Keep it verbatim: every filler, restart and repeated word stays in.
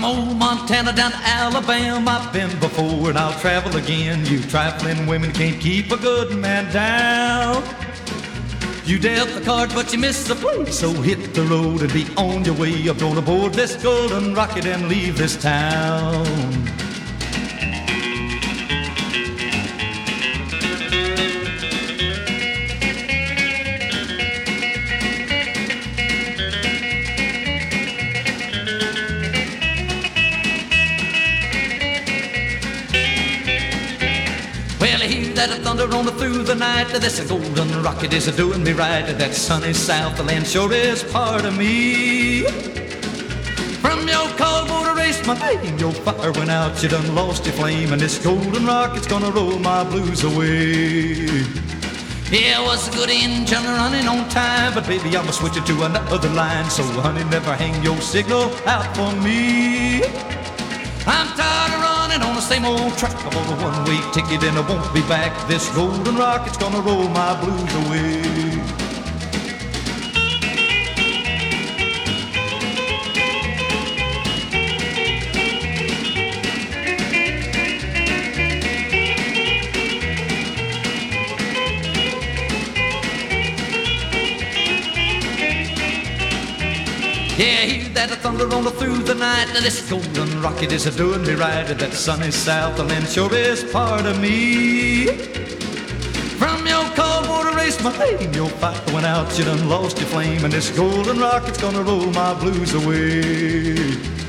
From old Montana down to Alabama, I've been before and I'll travel again. You trifling women can't keep a good man down. You dealt the cards but you missed the play, so hit the road and be on your way. I'm going aboard this golden rocket and leave this town. Well, I hear that thunder on through the night. This a golden rocket is a doing me right. That sunny Southland sure is part of me. From your cold border race, my name, your fire went out, you done lost your flame, and this golden rocket's gonna roll my blues away. Yeah, I was a good engine running on time, but baby, I'ma switch it to another line. So honey, never hang your signal out for me. I'm tired of running on the same old track. I bought a one-way ticket and I won't be back. This golden rocket's gonna roll my blues away. Yeah, hear that thunder on through the night. This golden rocket is a doing me right. That sunny Southland sure is part of me. From your cold water race, my name, your fire went out, you done lost your flame, and this golden rocket's gonna roll my blues away.